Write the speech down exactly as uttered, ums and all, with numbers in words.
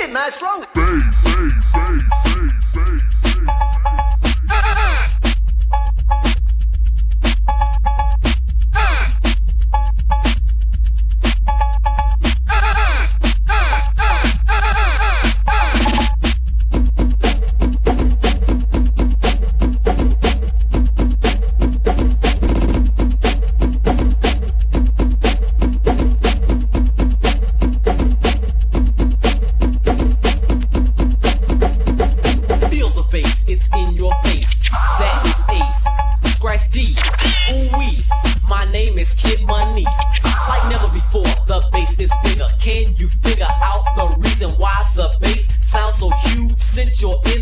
hit, maestro. Bass, bass, bass, bass, bass. Can you figure out the reason why the bass sounds so huge? Since you're in